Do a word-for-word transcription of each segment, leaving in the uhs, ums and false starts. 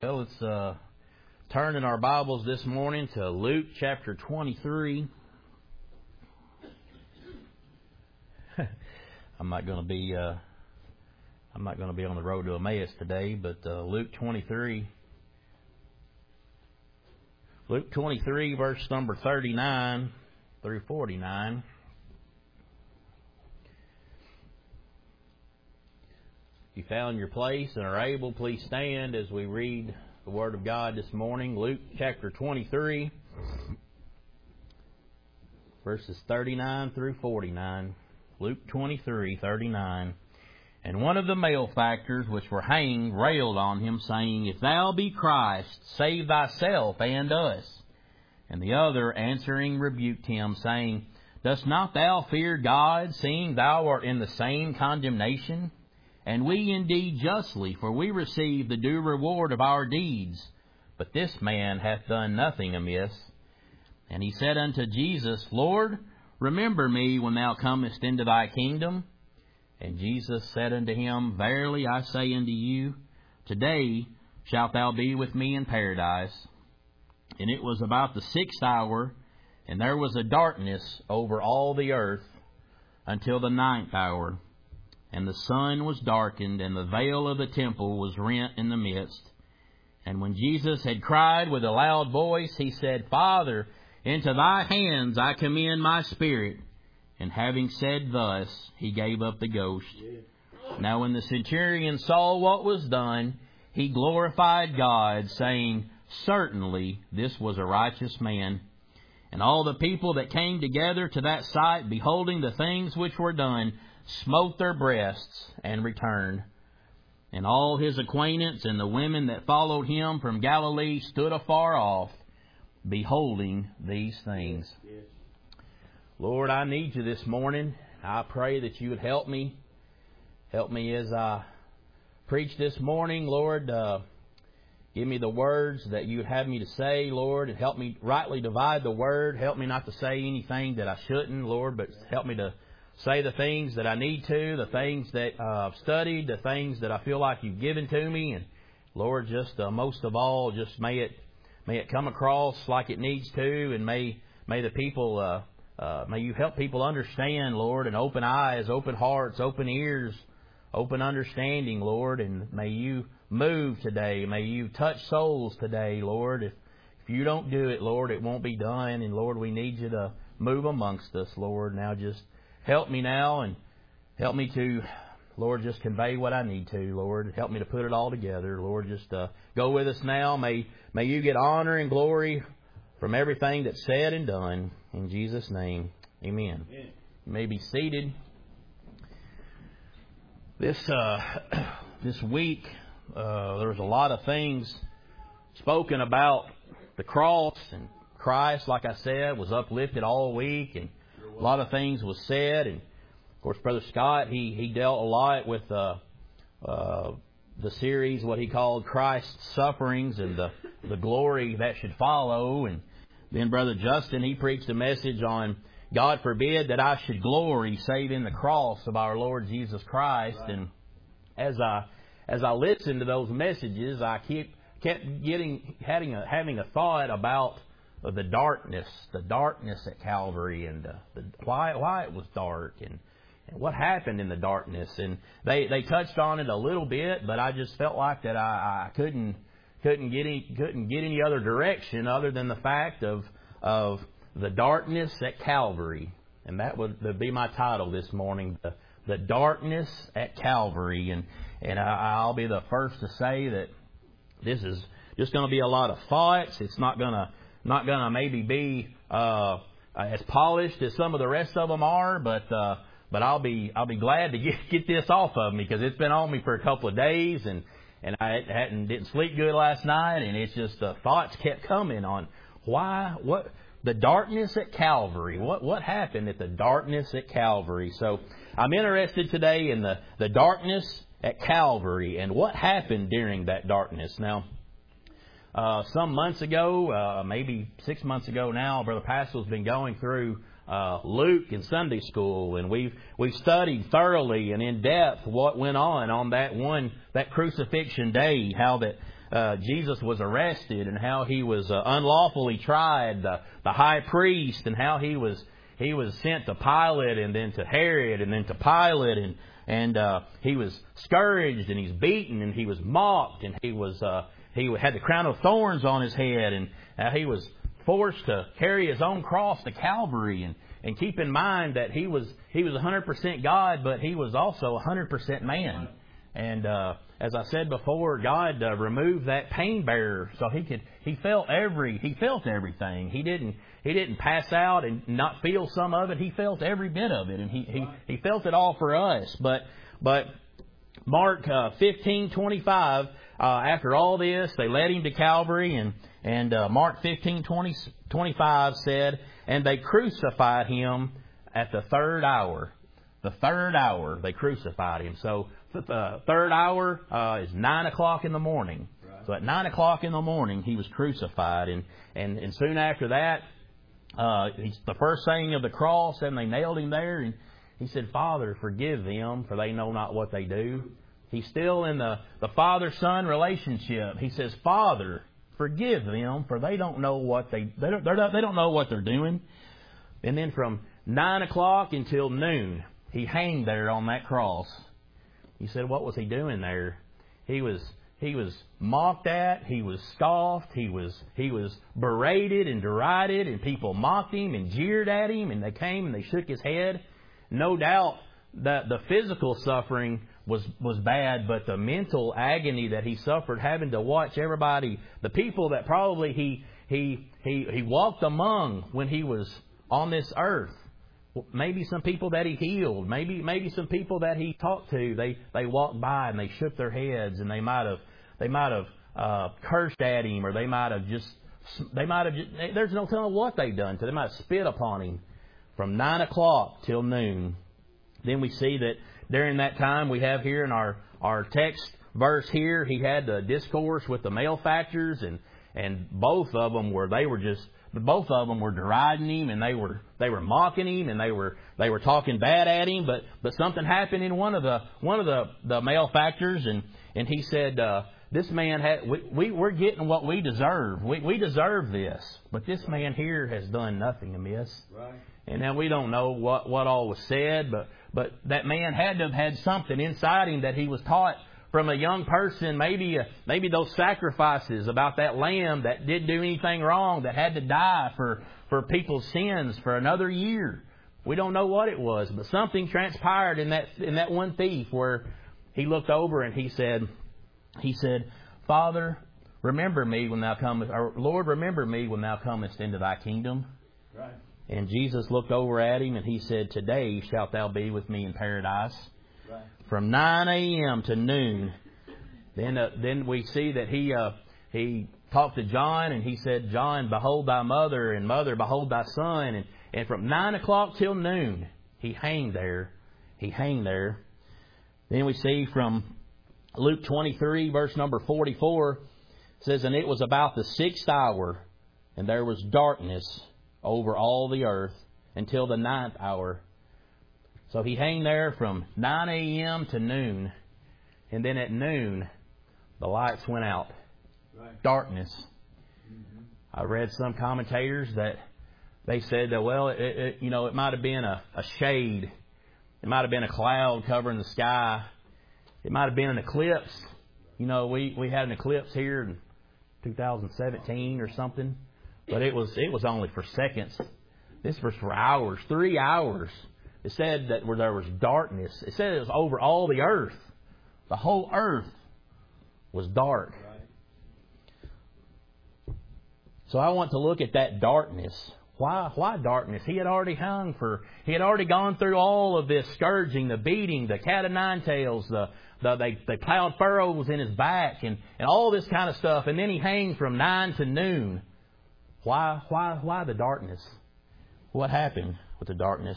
Well, let's uh, turn in our Bibles this morning to Luke chapter twenty-three. I'm not going to be uh, I'm not going to be on the road to Emmaus today, but uh, Luke twenty-three, Luke twenty-three, verse number thirty-nine through forty-nine. If you found your place and are able, please stand as we read the Word of God this morning. Luke chapter twenty-three, verses thirty-nine through forty-nine. Luke twenty-three, thirty-nine. And one of the malefactors which were hanged railed on him, saying, If thou be Christ, save thyself and us. And the other answering rebuked him, saying, Dost not thou fear God, seeing thou art in the same condemnation? And we indeed justly, for we receive the due reward of our deeds. But this man hath done nothing amiss. And he said unto Jesus, Lord, remember me when thou comest into thy kingdom. And Jesus said unto him, Verily I say unto you, today shalt thou be with me in paradise. And it was about the sixth hour, and there was a darkness over all the earth until the ninth hour. And the sun was darkened, and the veil of the temple was rent in the midst. And when Jesus had cried with a loud voice, he said, Father, into thy hands I commend my spirit. And having said thus, he gave up the ghost. Now when the centurion saw what was done, he glorified God, saying, Certainly this was a righteous man. And all the people that came together to that sight, beholding the things which were done, smote their breasts and returned. And all his acquaintance and the women that followed him from Galilee stood afar off, beholding these things. Yes. Lord, I need you this morning. I pray that you would help me. Help me as I preach this morning, Lord. Uh, give me the words that you would have me to say, Lord, and help me rightly divide the word. Help me not to say anything that I shouldn't, Lord, but help me to say the things that I need to, the things that uh, I've studied, the things that I feel like you've given to me. And Lord, just uh, most of all, just may it may it come across like it needs to, and may may the people uh, uh, may you help people understand, Lord, and open eyes, open hearts, open ears, open understanding, Lord. And may you move today. May you touch souls today, Lord. If if you don't do it, Lord, it won't be done. And Lord, we need you to move amongst us, Lord. Now just help me now, and help me to, Lord, just convey what I need to, Lord. Help me to put it all together. Lord, just uh, go with us now. May may you get honor and glory from everything that's said and done. In Jesus' name, amen. Amen. You may be seated. This uh, this week, uh, there was a lot of things spoken about the cross, and Christ, like I said, was uplifted all week, and a lot of things was said. And of course, Brother Scott, he, he dealt a lot with uh, uh, the series, what he called Christ's sufferings and the, the glory that should follow. And then Brother Justin, he preached a message on God forbid that I should glory save in the cross of our Lord Jesus Christ. Right. And as I as I listened to those messages, I keep kept getting having a having a thought about of the darkness, the darkness at Calvary, and uh, the, why why it was dark, and, and what happened in the darkness. And they, they touched on it a little bit, but I just felt like that I, I couldn't couldn't get any couldn't get any other direction other than the fact of of the darkness at Calvary, and that would, would be my title this morning: the the darkness at Calvary. And and I, I'll be the first to say that this is just going to be a lot of thoughts. It's not going to Not going to maybe be uh, as polished as some of the rest of them are, but uh, but I'll be I'll be glad to get get this off of me, because it's been on me for a couple of days, and and I hadn't didn't sleep good last night, and it's just the thoughts kept coming on why what the darkness at Calvary, what what happened at the darkness at Calvary. So I'm interested today in the the darkness at Calvary and what happened during that darkness. Now, Uh, some months ago, uh, maybe six months ago now, Brother Pascal's been going through uh, Luke in Sunday school, and we've we've studied thoroughly and in depth what went on on that one that crucifixion day. How that uh, Jesus was arrested and how he was uh, unlawfully tried, the, the high priest, and how he was he was sent to Pilate and then to Herod and then to Pilate, and and uh, he was scourged and he's beaten and he was mocked and he was uh, he had the crown of thorns on his head, and uh, he was forced to carry his own cross to Calvary. And, and keep in mind that he was he was one hundred percent God, but he was also one hundred percent man. And uh, as I said before, God uh, removed that pain bearer so he could he felt every he felt everything. He didn't he didn't pass out and not feel some of it. He felt every bit of it, and he he, he felt it all for us. But but Mark uh, fifteen twenty-five. Uh, after all this, they led him to Calvary, and and uh, Mark fifteen twenty, twenty-five said, and they crucified him at the third hour. The third hour they crucified him. So the third hour uh, is nine o'clock in the morning. Right. So at nine o'clock in the morning he was crucified, and and, and soon after that, uh, he's the first saying of the cross, and they nailed him there, and he said, "Father, forgive them, for they know not what they do." He's still in the, the father-son relationship. He says, "Father, forgive them, for they don't know what they they don't, they're, they don't know what they're doing." And then from nine o'clock until noon, he hanged there on that cross. You said, what was he doing there? He was he was mocked at. He was scoffed. He was he was berated and derided, and people mocked him and jeered at him, and they came and they shook his head. No doubt that the physical suffering was was bad, but the mental agony that he suffered, having to watch everybody, the people that probably he he he he walked among when he was on this earth, maybe some people that he healed, maybe maybe some people that he talked to, they they walked by and they shook their heads, and they might have they might have uh, cursed at him, or they might have just they might have just, there's no telling what they've done to. They might have spit upon him from nine o'clock till noon. Then we see that during that time, we have here in our, our text verse here, he had the discourse with the malefactors, and, and both of them were, they were just, both of them were deriding him, and they were, they were mocking him, and they were, they were talking bad at him, but, but something happened in one of the, one of the, the malefactors, and, and he said, uh, this man had, we, we, we're getting what we deserve. We, we deserve this, but this man here has done nothing amiss. Right. And now we don't know what, what all was said, but, but that man had to have had something inside him that he was taught from a young person, maybe uh, maybe those sacrifices about that lamb that didn't do anything wrong, that had to die for, for people's sins for another year. We don't know what it was, but something transpired in that in that one thief where he looked over and he said, he said, "Father, remember me when thou comest, or Lord, remember me when thou comest into thy kingdom." Right. And Jesus looked over at him and he said, "Today shalt thou be with me in paradise." Right. From nine a.m. to noon. Then uh, then we see that he uh, he talked to John, and he said, "John, behold thy mother, and mother, behold thy son." And, and from nine o'clock till noon, he hanged there. He hanged there. Then we see from Luke twenty-three, verse number forty-four, it says, "And it was about the sixth hour, and there was darkness over all the earth until the ninth hour." So he hung there from nine a.m. to noon. And then at noon, the lights went out. Right. Darkness. Mm-hmm. I read some commentators that they said that, well, it, it, you know, it might have been a, a shade. It might have been a cloud covering the sky. It might have been an eclipse. You know, we, we had an eclipse here in two thousand seventeen or something. But it was it was only for seconds. This was for hours, three hours. It said that where there was darkness. It said it was over all the earth. The whole earth was dark. So I want to look at that darkness. Why why darkness? He had already hung for he had already gone through all of this scourging, the beating, the cat o' nine tails, the the they, they plowed furrows in his back, and, and all this kind of stuff. And then he hung from nine to noon. Why, why, why the darkness? What happened with the darkness?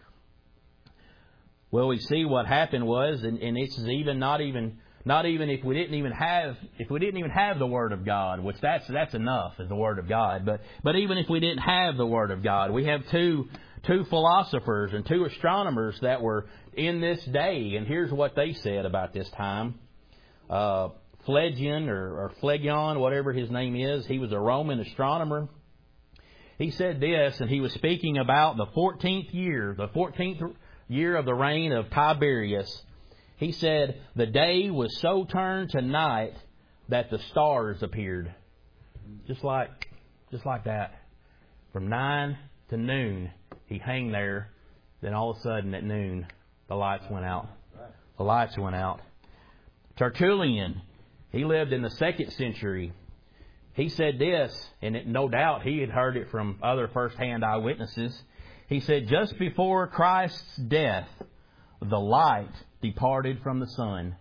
Well, we see what happened was, and, and it's even not even not even if we didn't even have if we didn't even have the Word of God, which that's that's enough as the Word of God. But but even if we didn't have the Word of God, we have two two philosophers and two astronomers that were in this day, and here's what they said about this time. Uh, Phlegon or, or Phlegon, whatever his name is. He was a Roman astronomer. He said this, and he was speaking about the fourteenth year, the fourteenth year of the reign of Tiberius. He said, the day was so turned to night that the stars appeared. Just like, just like that. From nine to noon, he hung there. Then all of a sudden at noon, the lights went out. The lights went out. Tertullian, he lived in the second century. He said this, and it, no doubt he had heard it from other first-hand eyewitnesses. He said, just before Christ's death, the light departed from the sun.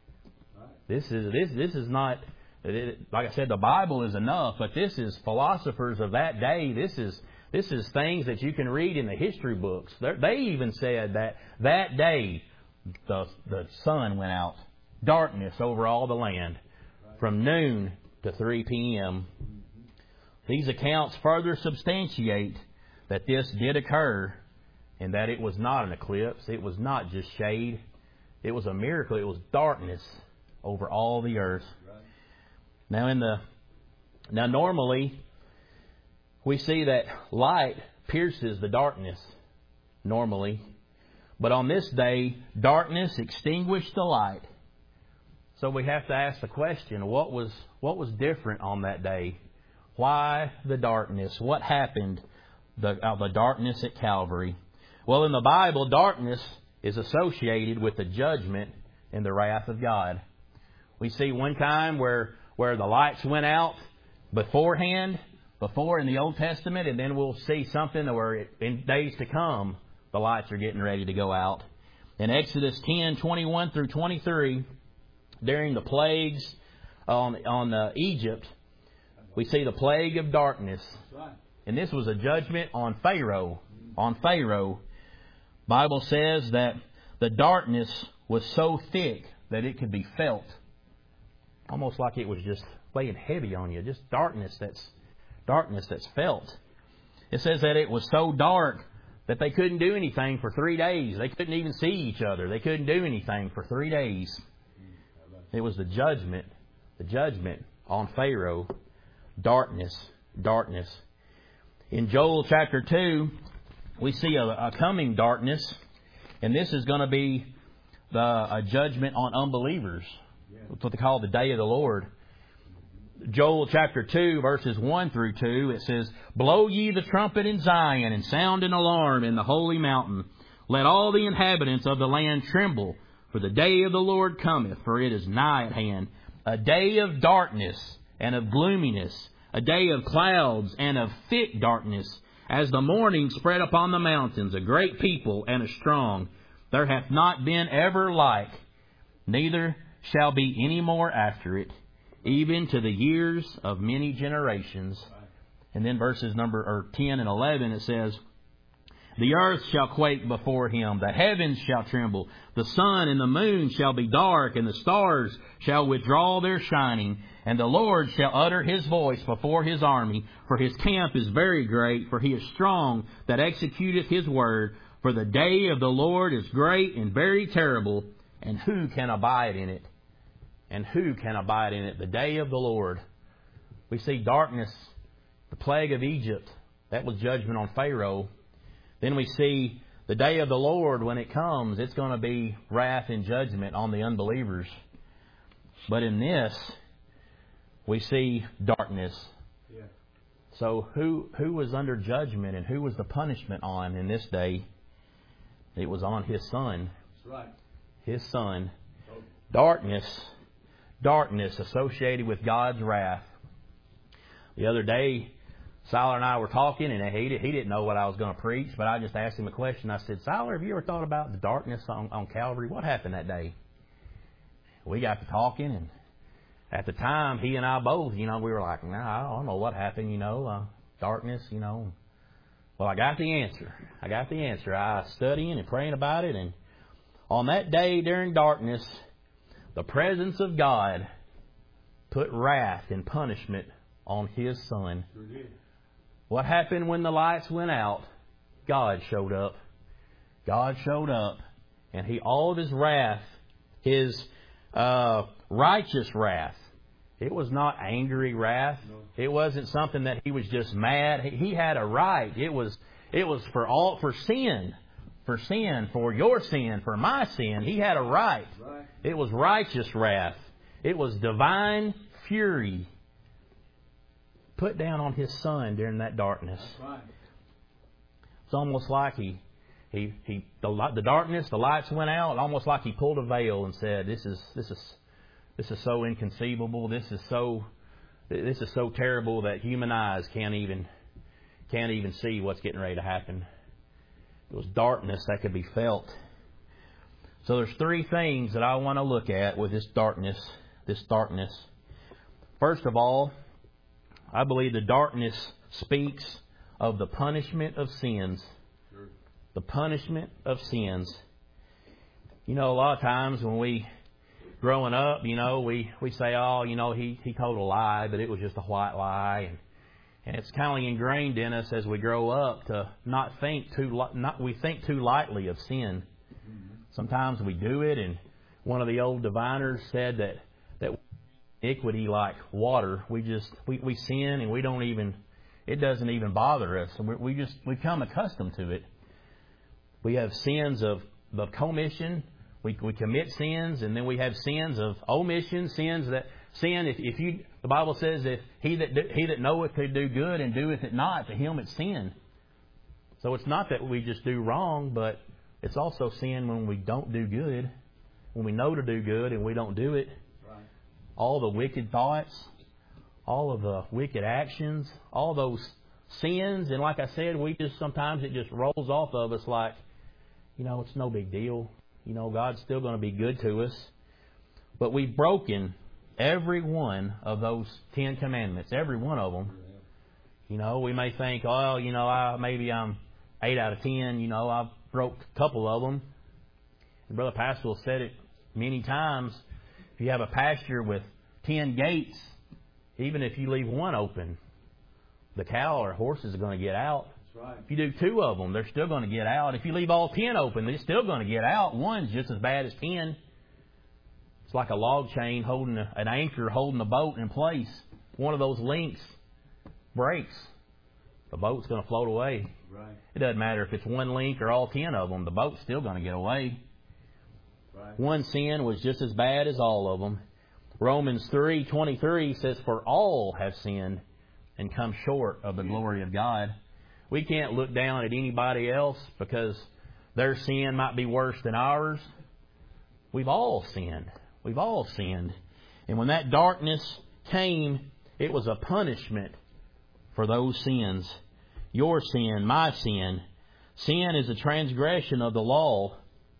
This is this this is not, like I said, the Bible is enough, but this is philosophers of that day. This is this is things that you can read in the history books. They're, they even said that that day the the sun went out, darkness over all the land, from noon to three p.m. These accounts further substantiate that this did occur, and that it was not an eclipse. It was not just shade. It was a miracle. It was darkness over all the earth. Right. Now, in the now normally we see that light pierces the darkness normally, but on this day, darkness extinguished the light. So we have to ask the question: What was what was different on that day? Why the darkness? What happened? The uh, the darkness at Calvary. Well, in the Bible, darkness is associated with the judgment and the wrath of God. We see one time where where the lights went out beforehand, before in the Old Testament, and then we'll see something where it, in days to come, the lights are getting ready to go out. In Exodus ten, twenty-one through twenty-three, during the plagues on on uh, Egypt, we see the plague of darkness. And this was a judgment on Pharaoh. On Pharaoh. Bible says that the darkness was so thick that it could be felt. Almost like it was just weighing heavy on you. Just darkness that's darkness that's felt. It says that it was so dark that they couldn't do anything for three days. They couldn't even see each other. They couldn't do anything for three days. It was the judgment. The judgment on Pharaoh. Darkness. Darkness. In Joel chapter two, we see a, a coming darkness, and this is going to be the, a judgment on unbelievers. That's what they call the day of the Lord. Joel chapter two, verses one through two, it says, Blow ye the trumpet in Zion, and sound an alarm in the holy mountain. Let all the inhabitants of the land tremble, for the day of the Lord cometh, for it is nigh at hand. A day of darkness and of gloominess, a day of clouds and of thick darkness, as the morning spread upon the mountains, a great people and a strong. There hath not been ever like, neither shall be any more after it, even to the years of many generations. And then verses number or ten and eleven, it says, The earth shall quake before him, the heavens shall tremble, the sun and the moon shall be dark, and the stars shall withdraw their shining. And the Lord shall utter His voice before His army, for His camp is very great, for He is strong that executeth His word. For the day of the Lord is great and very terrible, and who can abide in it? And who can abide in it? The day of the Lord. We see darkness, the plague of Egypt. That was judgment on Pharaoh. Then we see the day of the Lord, when it comes, it's going to be wrath and judgment on the unbelievers. But in this, we see darkness. Yeah. So who who was under judgment and who was the punishment on in this day? It was on His Son. That's right. His Son. Oh. Darkness. Darkness associated with God's wrath. The other day, Siler and I were talking, and he, he didn't know what I was going to preach, but I just asked him a question. I said, Siler, have you ever thought about the darkness on, on Calvary? What happened that day? We got to talking, and at the time, he and I both, you know, we were like, nah, I don't know what happened, you know, uh, darkness, you know. Well, I got the answer. I got the answer. I was studying and praying about it, and on that day during darkness, the presence of God put wrath and punishment on His Son. Sure did. What happened when the lights went out? God showed up. God showed up, and He, all of His wrath, His uh, righteous wrath. It was not angry wrath. It wasn't something that he was just mad. He had a right. It was it was for all for sin. For sin, for your sin, for my sin. He had a right. It was righteous wrath. It was divine fury put down on His Son during that darkness. It's almost like he, he, he the, the darkness, the lights went out, almost like He pulled a veil and said, "This is this is this is so inconceivable. This is so this is so terrible that human eyes can't even can't even see what's getting ready to happen." It was darkness that could be felt. So there's three things that I want to look at with this darkness. This darkness. First of all, I believe the darkness speaks of the punishment of sins. Sure. The punishment of sins. You know, a lot of times when we, growing up, you know, we, we say, oh, you know, he, he told a lie, but it was just a white lie. And, and it's kind of ingrained in us as we grow up to not think too, not we think too lightly of sin. Mm-hmm. Sometimes we do it, and one of the old diviners said that that iniquity like water. We just we, we sin and we don't even it doesn't even bother us. We, we just we become accustomed to it. We have sins of of commission. We we commit sins, and then we have sins of omission. Sins that sin. If if you the Bible says that he that do, he that knoweth to do good and doeth it not, to him it's sin. So it's not that we just do wrong, but it's also sin when we don't do good, when we know to do good and we don't do it. Right. All the wicked thoughts, all of the wicked actions, all those sins. And like I said, we just sometimes it just rolls off of us like, you know, it's no big deal. You know, God's still going to be good to us. But we've broken every one of those Ten Commandments, every one of them. You know, we may think, oh, you know, I, maybe I'm eight out of ten. You know, I've broke a couple of them. And Brother Pascal said it many times. If you have a pasture with ten gates, even if you leave one open, the cow or horses are going to get out. That's right. If you do two of them, they're still going to get out. If you leave all ten open, they're still going to get out. One's just as bad as ten. It's like a log chain holding a, an anchor holding a boat in place. One of those links breaks, the boat's going to float away. Right. It doesn't matter if it's one link or all ten of them. The boat's still going to get away. Right. One sin was just as bad as all of them. Romans three twenty-three says, "For all have sinned and come short of the glory of God." We can't look down at anybody else because their sin might be worse than ours. We've all sinned. We've all sinned. And when that darkness came, it was a punishment for those sins. Your sin, my sin. Sin is a transgression of the law.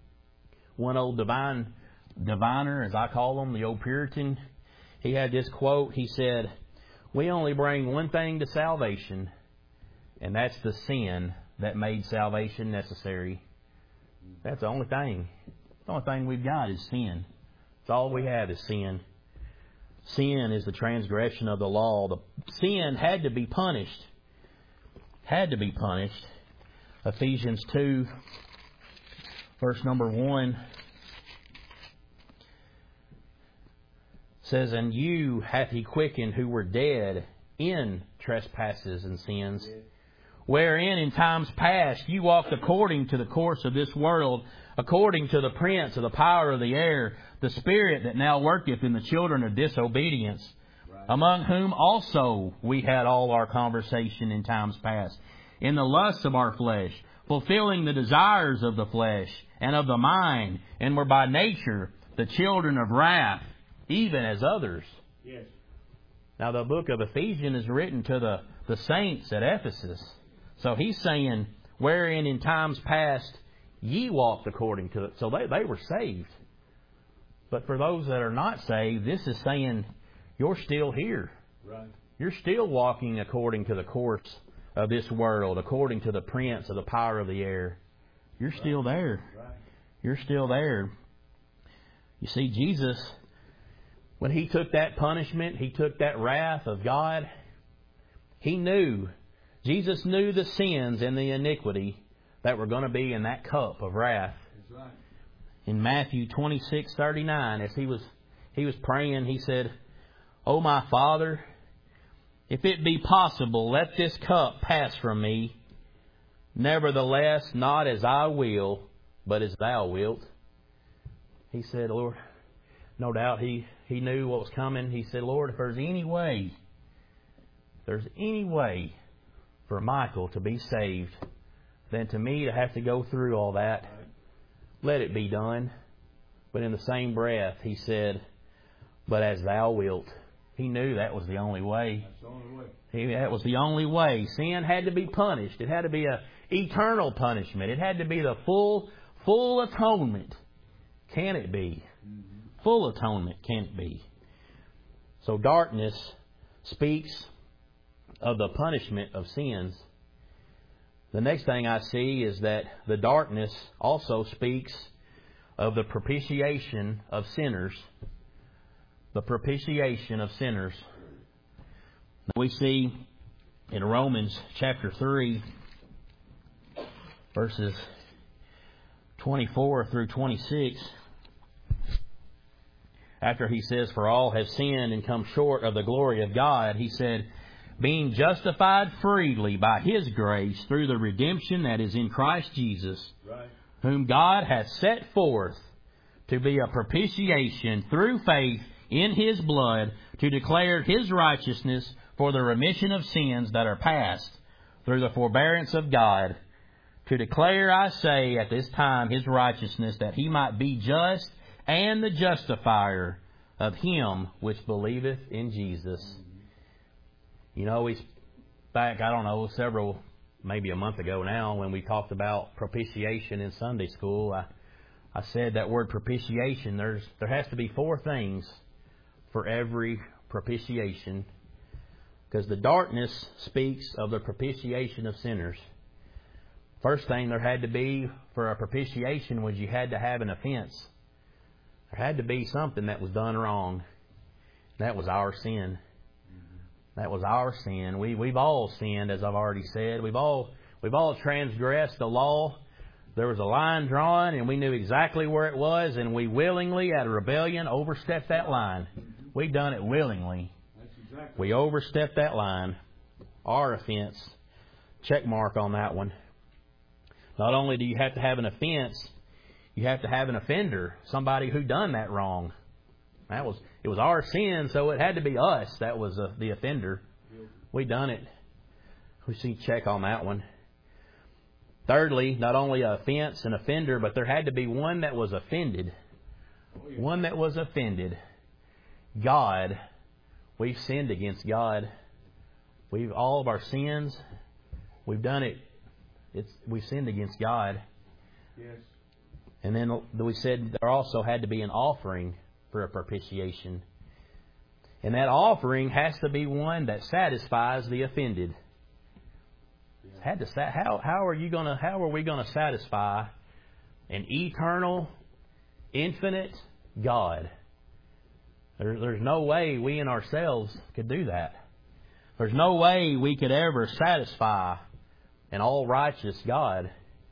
One old divine diviner, as I call them, the old Puritan, he had this quote. He said, "We only bring one thing to salvation, and that's the sin that made salvation necessary." That's the only thing. The only thing we've got is sin. That's all we have is sin. Sin is the transgression of the law. The sin had to be punished. Had to be punished. Ephesians two, verse number one says, "And you hath He quickened who were dead in trespasses and sins, wherein in times past you walked according to the course of this world, according to the prince of the power of the air, the spirit that now worketh in the children of disobedience, right. Among whom also we had all our conversation in times past, in the lusts of our flesh, fulfilling the desires of the flesh and of the mind, and were by nature the children of wrath, even as others." Yes. Now the book of Ephesians is written to the, the saints at Ephesus. So he's saying, wherein in times past ye walked according to it. So they, they were saved. But for those that are not saved, this is saying you're still here. Right. You're still walking according to the course of this world, according to the prince of the power of the air. You're right. Still there. Right. You're still there. You see, Jesus, when He took that punishment, He took that wrath of God, He knew, Jesus knew the sins and the iniquity that were going to be in that cup of wrath. That's right. In Matthew twenty-six thirty-nine, as He was he was praying. He said, "Oh, my Father, if it be possible, let this cup pass from me. Nevertheless, not as I will, but as Thou wilt." He said, Lord, no doubt he, he knew what was coming. He said, Lord, if there's any way, if there's any way for Michael to be saved, than to me to have to go through all that, let it be done. But in the same breath, he said, but as Thou wilt. He knew that was the only way. That's the only way. He, that was the only way. Sin had to be punished. It had to be a eternal punishment. It had to be the full, full atonement. Can it be? Mm-hmm. Full atonement can it be? So darkness speaks of the punishment of sins. The next thing I see is that the darkness also speaks of the propitiation of sinners. The propitiation of sinners. We see in Romans chapter three, verses twenty-four through twenty-six, after he says, "For all have sinned and come short of the glory of God," he said, "being justified freely by His grace through the redemption that is in Christ Jesus, right, whom God hath set forth to be a propitiation through faith in His blood, to declare His righteousness for the remission of sins that are past through the forbearance of God, to declare, I say, at this time His righteousness, that He might be just and the justifier of him which believeth in Jesus." You know, we back, I don't know, several, maybe a month ago now, when we talked about propitiation in Sunday school, I, I said that word propitiation, there's there has to be four things for every propitiation, because the darkness speaks of the propitiation of sinners. First thing there had to be for a propitiation was you had to have an offense. There had to be something that was done wrong. That was our sin. That was our sin. We we've all sinned, as I've already said. We've all we've all transgressed the law. There was a line drawn, and we knew exactly where it was, and we willingly, out of rebellion, overstepped that line. We done it willingly. That's exactly. We overstepped that line. Our offense. Check mark on that one. Not only do you have to have an offense, you have to have an offender, somebody who done that wrong. That was it was our sin, so it had to be us that was uh, the offender. We done it. We see check on that one. Thirdly, not only an offense, an offender, but there had to be one that was offended. Oh, yeah. One that was offended. God. We've sinned against God. We've all of our sins. We've done it. It's we've sinned against God. Yes. And then we said there also had to be an offering for a propitiation. And that offering has to be one that satisfies the offended. Yeah. Had to how how are you gonna how are we gonna satisfy an eternal, infinite God? There, there's no way we in ourselves could do that. There's no way we could ever satisfy an all righteous God.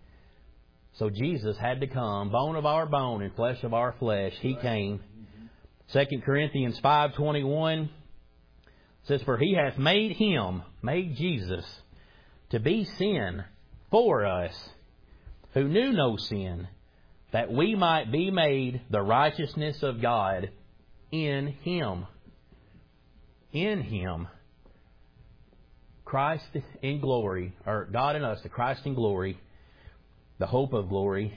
So Jesus had to come, bone of our bone and flesh of our flesh. He came. Second Corinthians five twenty-one says, "For He hath made Him," made Jesus, "to be sin for us, who knew no sin, that we might be made the righteousness of God in Him." In Him. Christ in glory, or God in us, the Christ in glory, the hope of glory.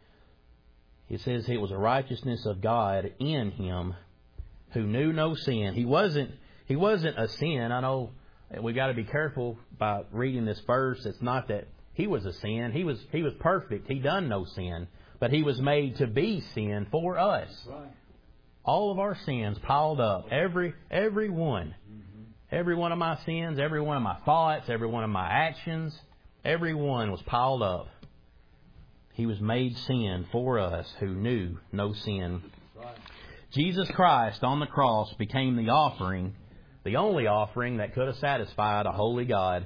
It says it was a righteousness of God in Him, who knew no sin. He wasn't He wasn't a sin. I know we've got to be careful by reading this verse. It's not that He was a sin. He was He was perfect. He done no sin. But He was made to be sin for us. Right. All of our sins piled up. Every every one. Every one of my sins, every one of my thoughts, every one of my actions, every one was piled up. He was made sin for us who knew no sin. Right. Jesus Christ on the cross became the offering, the only offering that could have satisfied a holy God.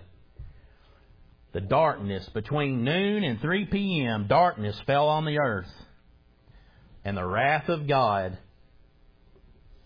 The darkness between noon and three p.m., darkness fell on the earth. And the wrath of God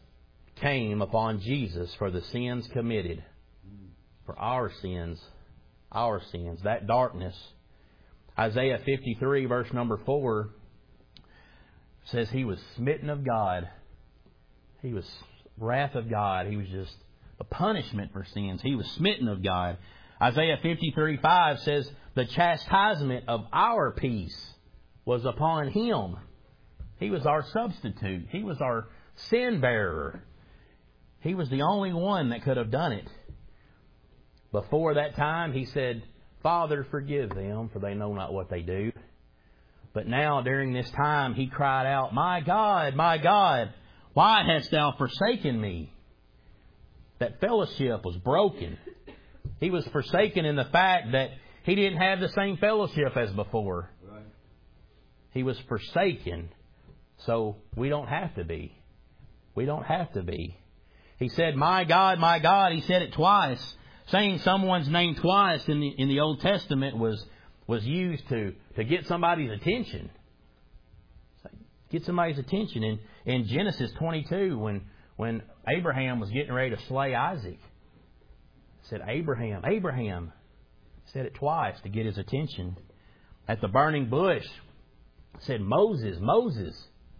came upon Jesus for the sins committed. For our sins. Our sins. That darkness. Isaiah fifty-three, verse number four, says He was smitten of God. He was wrath of God. He was just the punishment for sins. He was smitten of God. Isaiah fifty-three, five says, the chastisement of our peace was upon Him. He was our substitute. He was our sin bearer. He was the only one that could have done it. Before that time, He said, Father, forgive them, for they know not what they do. But now, during this time, He cried out, My God, my God, why hast Thou forsaken me? That fellowship was broken. He was forsaken in the fact that He didn't have the same fellowship as before. Right. He was forsaken, so we don't have to be. We don't have to be. He said, My God, my God. He said it twice. Saying someone's name twice in the in the Old Testament was was used to, to get somebody's attention. Get somebody's attention. In, in Genesis twenty-two, when, when Abraham was getting ready to slay Isaac, he said, Abraham, Abraham. He said it twice to get his attention. At the burning bush, he said, Moses, Moses.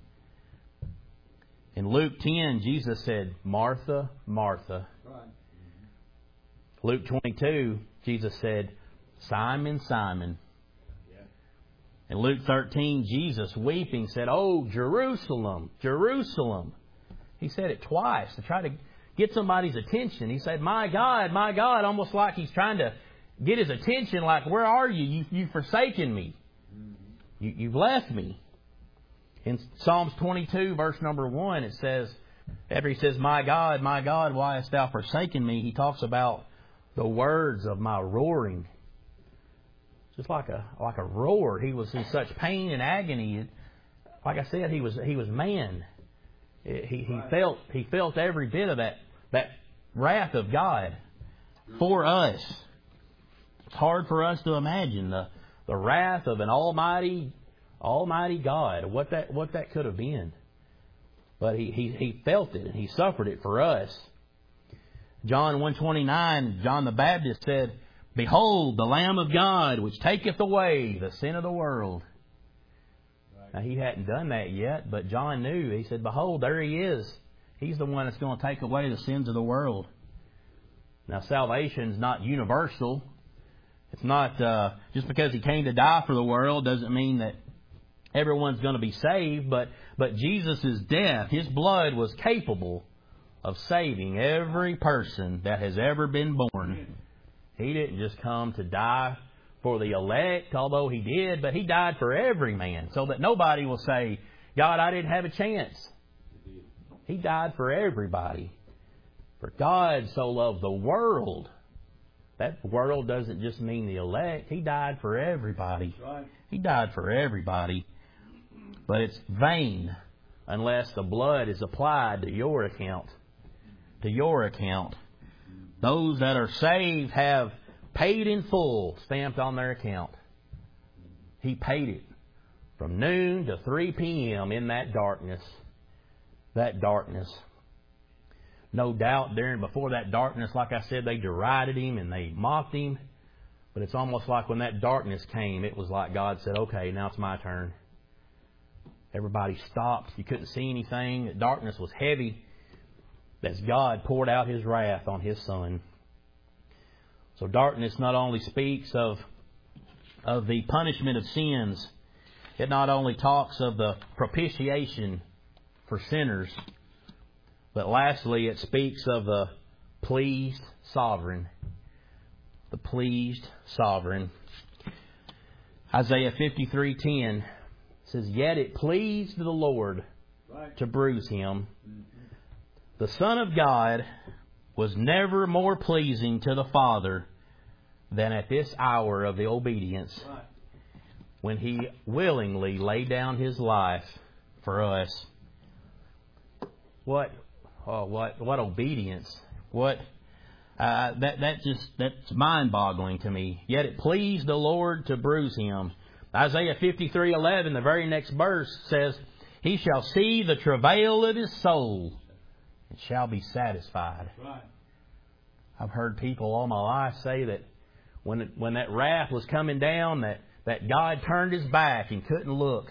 In Luke ten, Jesus said, Martha, Martha. Right. Luke twenty-two, Jesus said, Simon, Simon. Yeah. In Luke thirteen, Jesus, weeping, said, Oh, Jerusalem, Jerusalem. He said it twice to try to get somebody's attention. He said, My God, my God, almost like He's trying to get his attention, like, where are you? you you've forsaken me. You, you've left me. In Psalms twenty-two, verse number one, it says, after He says, My God, my God, why hast Thou forsaken me? He talks about the words of my roaring. Just like a like a roar. He was in such pain and agony. Like I said, he was he was man. He he felt he felt every bit of that that wrath of God for us. It's hard for us to imagine the the wrath of an almighty almighty God. What that what that could have been. But he he, he felt it and He suffered it for us. John one twenty-nine, John the Baptist said, Behold, the Lamb of God, which taketh away the sin of the world. Right. Now, He hadn't done that yet, but John knew. He said, Behold, there He is. He's the one that's going to take away the sins of the world. Now, salvation is not universal. It's not, uh, just because He came to die for the world doesn't mean that everyone's going to be saved, but, but Jesus' death, His blood was capable of saving every person that has ever been born. He didn't just come to die for the elect, although He did, but He died for every man, so that nobody will say, God, I didn't have a chance. He died for everybody. For God so loved the world. That world doesn't just mean the elect. He died for everybody. He died for everybody. But it's vain unless the blood is applied to your account. To your account. Those that are saved have paid in full stamped on their account. He paid it from noon to three p.m. in that darkness. That darkness. No doubt during before that darkness, like I said, they derided Him and they mocked Him. But it's almost like when that darkness came, it was like God said, okay, now it's my turn. Everybody stopped. You couldn't see anything. The darkness was heavy. As God poured out His wrath on His Son. So darkness not only speaks of, of the punishment of sins, it not only talks of the propitiation for sinners, but lastly it speaks of the pleased sovereign. The pleased sovereign. Isaiah fifty-three ten says, Yet it pleased the Lord to bruise Him. The Son of God was never more pleasing to the Father than at this hour of the obedience, when He willingly laid down His life for us. What, oh, what, what obedience! What uh, that that just that's mind-boggling to me. Yet it pleased the Lord to bruise Him. Isaiah fifty-three eleven, the very next verse says, He shall see the travail of His soul. and shall be satisfied. Right. I've heard people all my life say that when it, when that wrath was coming down, that, that God turned His back and couldn't look.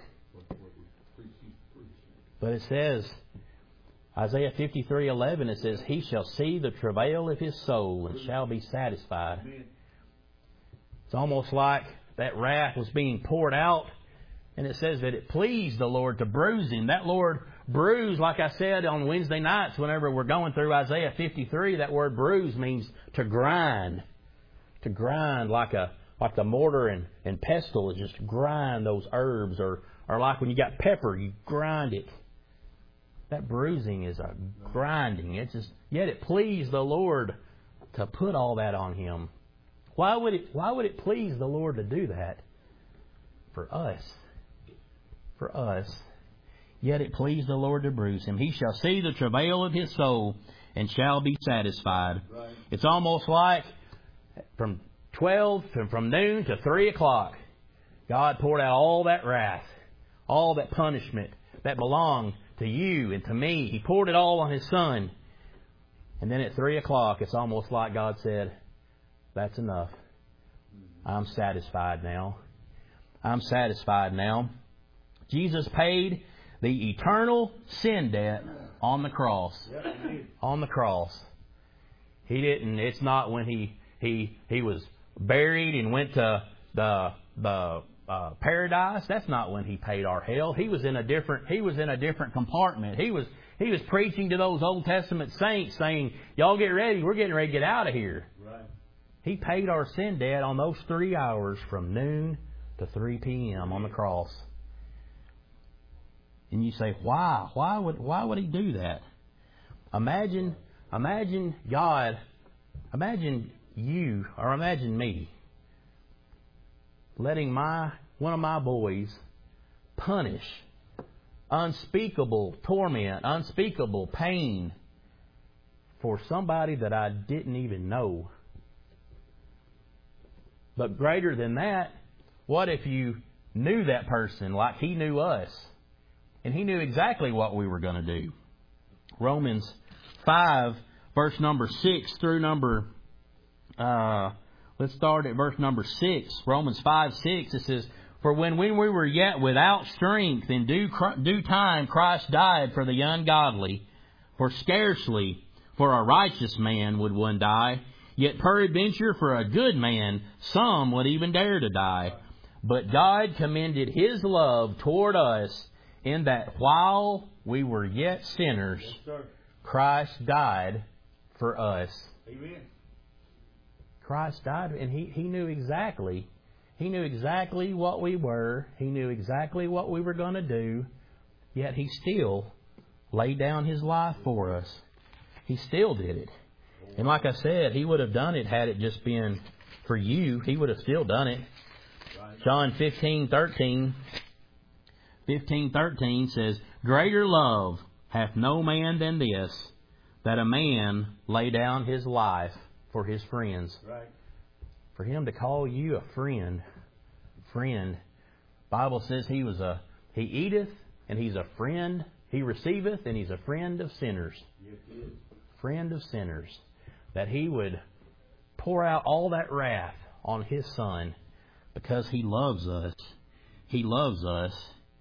But it says, Isaiah fifty-three eleven, it says, He shall see the travail of His soul and shall be satisfied. Amen. It's almost like that wrath was being poured out, and it says that it pleased the Lord to bruise Him. That Lord bruise, like I said on Wednesday nights whenever we're going through Isaiah fifty-three, that word bruise means to grind. To grind like a like the mortar and, and pestle is just grind those herbs, or, or like when you got pepper, you grind it. That bruising is a grinding. It's just, yet it pleased the Lord to put all that on Him. Why would it why would it please the Lord to do that? For us. For us. Yet it pleased the Lord to bruise Him. He shall see the travail of His soul and shall be satisfied. Right. It's almost like from twelve to from noon to three o'clock, God poured out all that wrath, all that punishment that belonged to you and to me. He poured it all on His Son. And then at three o'clock, it's almost like God said, that's enough. I'm satisfied now. I'm satisfied now. Jesus paid the eternal sin debt on the cross. On the cross. He didn't, it's not when he he he was buried and went to the the uh, paradise. That's not when He paid our hell. He was in a different he was in a different compartment. He was he was preaching to those Old Testament saints saying, y'all get ready, we're getting ready to get out of here. Right. He paid our sin debt on those three hours from noon to three p.m. on the cross. And you say, why? Why would why would He do that? Imagine, imagine God, imagine you, or imagine me, letting my one of my boys punish unspeakable torment, unspeakable pain for somebody that I didn't even know. But greater than that, what if you knew that person like He knew us? And He knew exactly what we were going to do. Romans five, verse number six through number, uh, let's start at verse number six. Romans five, six, it says, For when, when we were yet without strength, in due, due time Christ died for the ungodly. For scarcely for a righteous man would one die, yet peradventure for a good man some would even dare to die. But God commended His love toward us, in that while we were yet sinners, Yes, Christ died for us. Amen. Christ died, and he, he knew exactly, He knew exactly what we were. He knew exactly what we were going to do. Yet He still laid down His life for us. He still did it. And like I said, He would have done it had it just been for you. He would have still done it. Right. John fifteen thirteen. fifteen thirteen says, Greater love hath no man than this, that a man lay down his life for his friends. Right. For Him to call you a friend, friend, Bible says He was a He eateth and He's a friend. He receiveth and He's a friend of sinners. Yes, He is. Friend of sinners. That He would pour out all that wrath on His Son because He loves us. He loves us.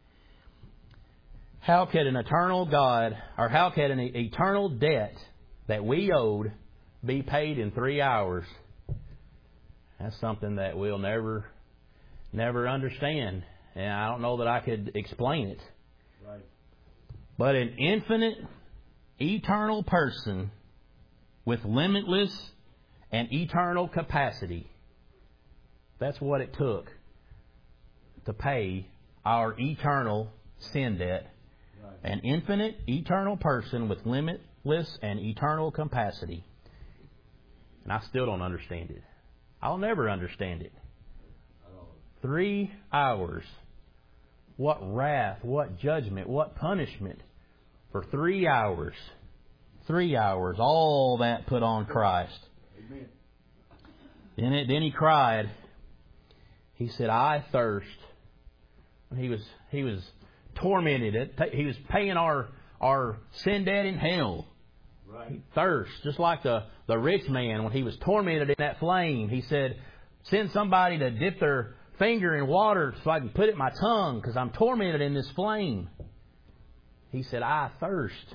How could an eternal God, or how could an eternal debt that we owed be paid in three hours? That's something that we'll never, never understand. And I don't know that I could explain it. Right. But an infinite, eternal person with limitless and eternal capacity. That's what it took to pay our eternal sin debt. Right. An infinite, eternal person with limitless and eternal capacity. And I still don't understand it. I'll never understand it. Three hours. What wrath, what judgment, what punishment for three hours. Three hours. All that put on Christ. Amen. Then, it, then He cried. He said, I thirst. He was he was tormented. He was paying our, our sin debt in hell. Right. Thirst, just like the, the rich man when he was tormented in that flame. He said, send somebody to dip their finger in water so I can put it in my tongue because I'm tormented in this flame. He said, I thirst.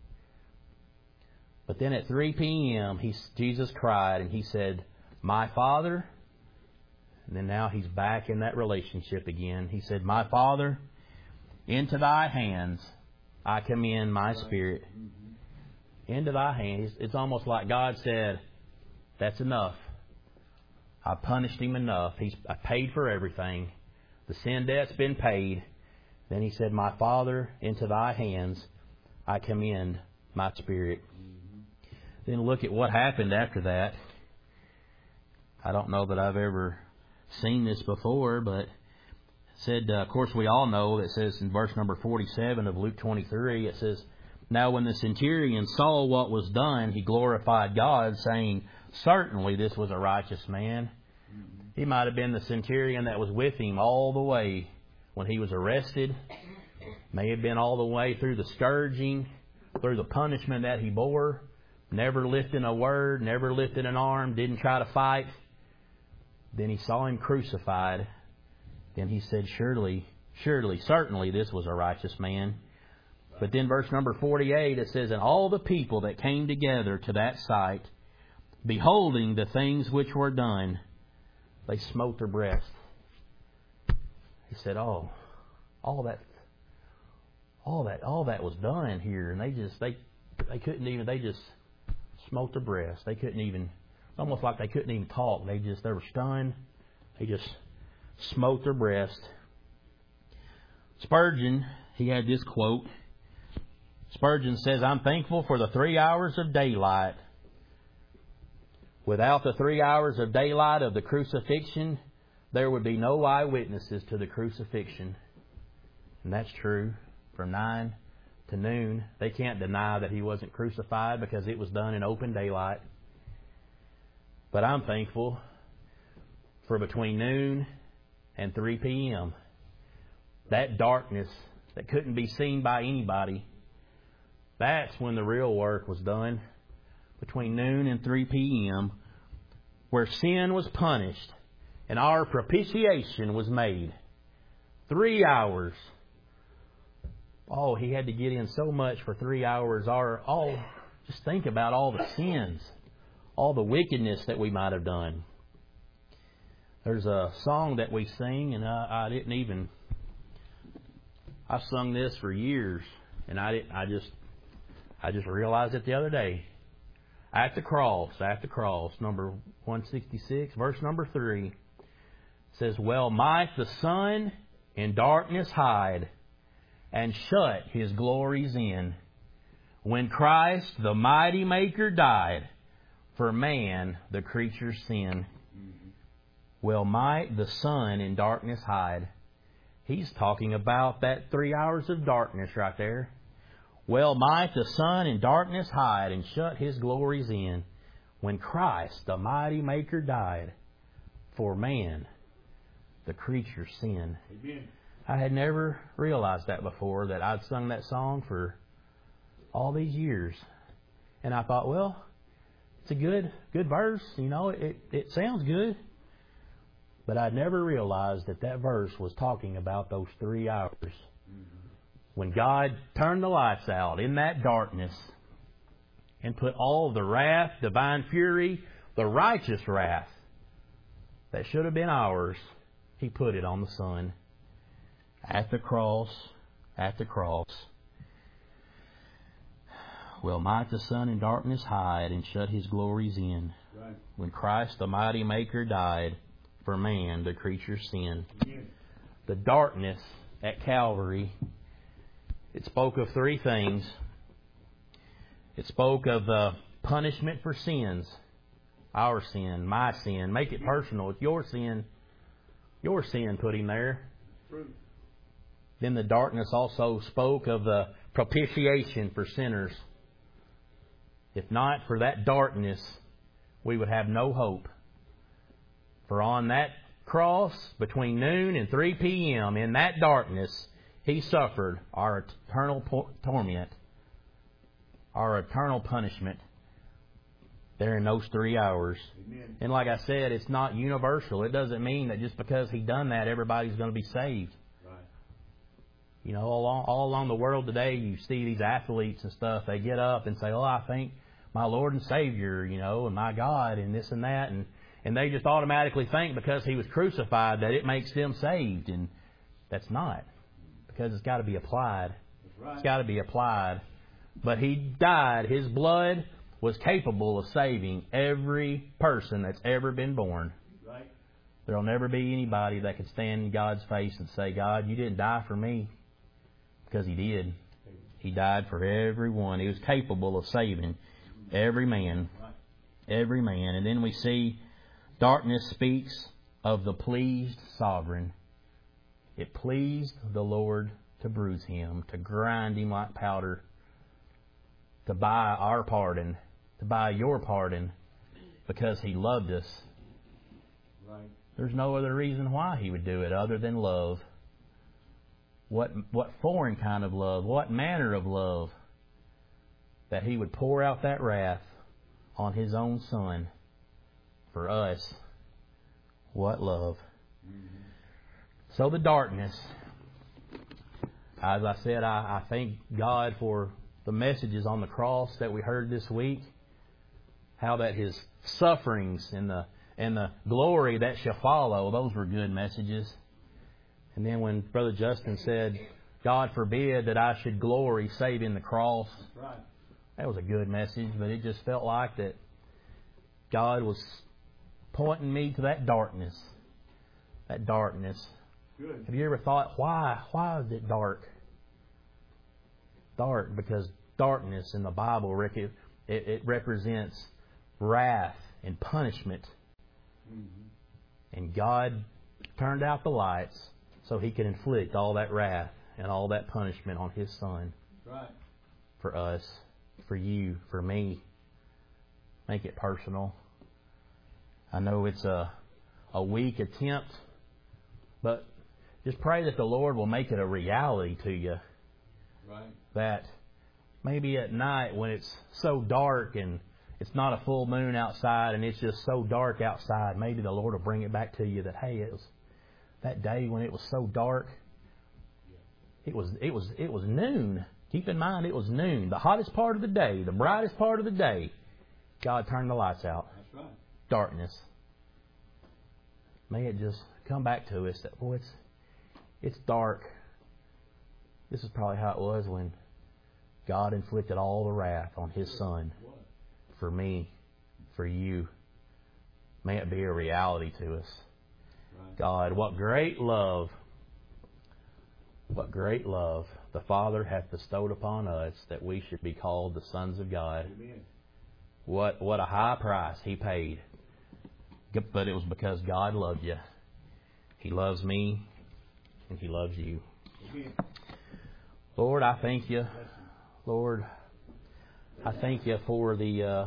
But then at three p.m., he, Jesus cried and He said, my Father. And then now He's back in that relationship again. He said, my Father, into Thy hands I commend my spirit. Into Thy hands. It's almost like God said, that's enough. I punished him enough. He's I paid for everything. The sin debt's been paid. Then He said, my Father, into Thy hands I commend my spirit. Mm-hmm. Then look at what happened after that. I don't know that I've ever seen this before, but it said, uh, of course we all know, it says in verse number forty-seven of Luke twenty-three, it says, now when the centurion saw what was done, he glorified God, saying, certainly this was a righteous man. Mm-hmm. He might have been the centurion that was with him all the way when he was arrested. May have been all the way through the scourging, through the punishment that he bore. Never lifting a word, never lifted an arm, didn't try to fight. Then he saw him crucified. Then he said, surely, surely, certainly this was a righteous man. But then verse number forty-eight, it says, and all the people that came together to that sight, beholding the things which were done, they smote their breasts. He said, oh, all that, all that, all that was done here. And they just, they, they couldn't even, they just smote their breasts. They couldn't even, it's almost like they couldn't even talk. They just, they were stunned. They just smote their breast. Spurgeon, he had this quote. Spurgeon says, I'm thankful for the three hours of daylight. Without the three hours of daylight of the crucifixion, there would be no eyewitnesses to the crucifixion. And that's true. From nine to noon, they can't deny that He wasn't crucified because it was done in open daylight. But I'm thankful for between noon and three p.m. That darkness that couldn't be seen by anybody, that's when the real work was done. Between noon and three p.m., where sin was punished and our propitiation was made. Three hours. Oh, He had to get in so much for three hours. Our, all, just think about all the sins, all the wickedness that we might have done. There's a song that we sing, and I, I didn't even. I've sung this for years, and I didn't. I just, I just realized it the other day. At the cross, at the cross, number one sixty-six, verse number three, says, well might the sun in darkness hide, and shut His glories in, when Christ, the mighty Maker, died for man, the creature's sin. Mm-hmm. Well might the sun in darkness hide. He's talking about that three hours of darkness right there. Well might the sun in darkness hide, and shut His glories in, when Christ, the mighty Maker, died for man, the creature's sin. Amen. I had never realized that before, that I'd sung that song for all these years. And I thought, well, it's a good good verse. You know, it, it sounds good. But I'd never realized that that verse was talking about those three hours. Mm-hmm. When God turned the lights out in that darkness and put all the wrath, divine fury, the righteous wrath that should have been ours, He put it on the Son. At the cross, at the cross. Well might the sun in darkness hide, and shut His glories in, right, when Christ, the mighty Maker, died for man, the creature's sin. Yeah. The darkness at Calvary, it spoke of three things. It spoke of the punishment for sins. Our sin, my sin. Make it personal. It's your sin. Your sin put Him there. True. Then the darkness also spoke of the propitiation for sinners. If not for that darkness, we would have no hope. For on that cross, between noon and three p.m., in that darkness, He suffered our eternal torment. our eternal punishment there in those three hours. Amen. And like I said, it's not universal. It doesn't mean that just because He done that, everybody's going to be saved. Right. You know, all along, all along the world today, you see these athletes and stuff. They get up and say, "Oh, I thank my Lord and Savior, you know, and my God, and this and that," and and they just automatically think because He was crucified that it makes them saved, and that's not, because it's got to be applied. That's right. It's got to be applied. But He died. His blood was capable of saving every person that's ever been born. Right. There'll never be anybody that can stand in God's face and say, "God, you didn't die for me," because He did. He died for everyone. He was capable of saving every man. Right. Every man. And then we see darkness speaks of the pleased sovereign. It pleased the Lord to bruise Him, to grind Him like powder, to buy our pardon, to buy your pardon, because He loved us. Right. There's no other reason why He would do it other than love. What what foreign kind of love, what manner of love, that He would pour out that wrath on His own Son for us. What love. Mm-hmm. So the darkness, as I said, I, I thank God for the messages on the cross that we heard this week. How that His sufferings and the and the glory that shall follow, those were good messages. And then when Brother Justin said, "God forbid that I should glory save in the cross," That's right. that was a good message, but it just felt like that God was pointing me to that darkness. That darkness. Good. Have you ever thought, why why is it dark? Dark, because darkness in the Bible, Rick, it, it represents wrath and punishment. Mm-hmm. And God turned out the lights so He could inflict all that wrath and all that punishment on His Son. Right. For us, for you, for me. Make it personal. I know it's a a weak attempt, but just pray that the Lord will make it a reality to you. Right. That maybe at night when it's so dark and it's not a full moon outside and it's just so dark outside, maybe the Lord will bring it back to you that, hey, it was that day when it was so dark. It was it was it was noon. Keep in mind it was noon, the hottest part of the day, the brightest part of the day. God turned the lights out. That's right. Darkness. May it just come back to us that, boy, it's it's dark. This is probably how it was when God inflicted all the wrath on His Son for me, for you. May it be a reality to us. Right. God, what great love, what great love the Father hath bestowed upon us that we should be called the sons of God. Amen. What what a high price He paid. But it was because God loved you. He loves me and He loves you. Amen. Lord, I thank you. Lord, I thank you for the uh,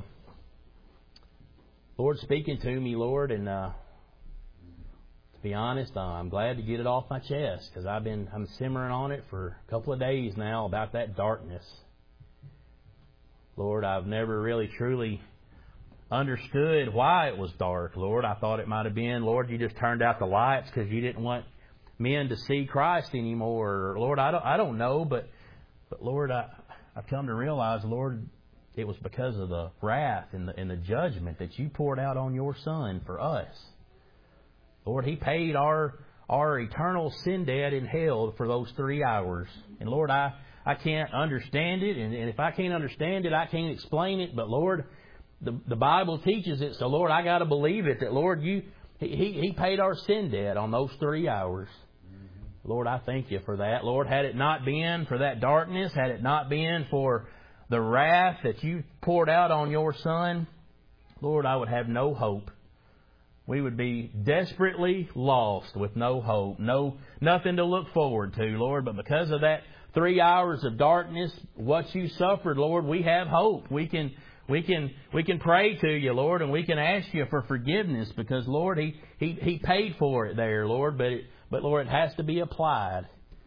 Lord speaking to me, Lord, and uh, to be honest, uh, I'm glad to get it off my chest because I've been I'm simmering on it for a couple of days now about that darkness. Lord, I've never really truly understood why it was dark, Lord. I thought it might have been, Lord, you just turned out the lights because you didn't want men to see Christ anymore. Lord, I don't I don't know, but but Lord, I I've come to realize, Lord, it was because of the wrath and the and the judgment that you poured out on your Son for us. Lord, He paid our our eternal sin debt in hell for those three hours. And Lord, I, I can't understand it, and, and if I can't understand it, I can't explain it. But Lord, the the Bible teaches it, so Lord, I got to believe it. That Lord, you He He paid our sin debt on those three hours. Lord, I thank you for that. Lord, had it not been for that darkness, had it not been for the wrath that you poured out on your Son, Lord, I would have no hope. We would be desperately lost with no hope, no nothing to look forward to, Lord. But because of that three hours of darkness, what you suffered, Lord, we have hope. We can we can we can pray to you, Lord, and we can ask you for forgiveness because, Lord, He He, he paid for it there, Lord, but it But, Lord, it has to be applied.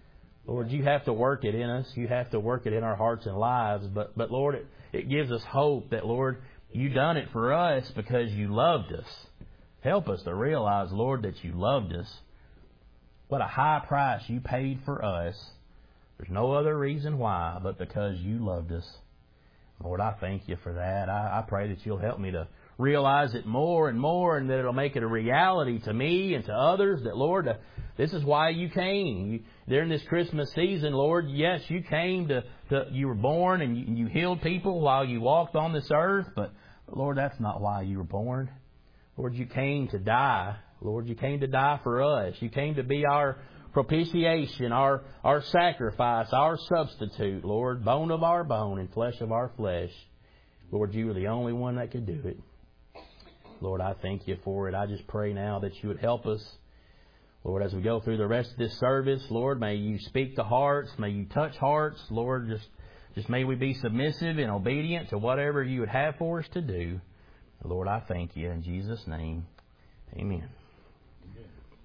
Lord, you have to work it in us. You have to work it in our hearts and lives. But, but Lord, it, it gives us hope that, Lord, you done it for us because you loved us. Help us to realize, Lord, that you loved us. What a high price you paid for us. There's no other reason why but because you loved us. Lord, I thank you for that. I, I pray that you'll help me to realize it more and more, and that it'll make it a reality to me and to others that, Lord, uh, this is why you came. You, during this Christmas season, Lord, yes, you came to, to you were born and you, you healed people while you walked on this earth, but, Lord, that's not why you were born. Lord, you came to die. Lord, you came to die for us. You came to be our propitiation, our, our sacrifice, our substitute, Lord, bone of our bone and flesh of our flesh. Lord, you are the only one that could do it. Lord, I thank you for it. I just pray now that you would help us. Lord, as we go through the rest of this service, Lord, may you speak to hearts. May you touch hearts. Lord, just, just may we be submissive and obedient to whatever you would have for us to do. Lord, I thank you in Jesus' name. Amen.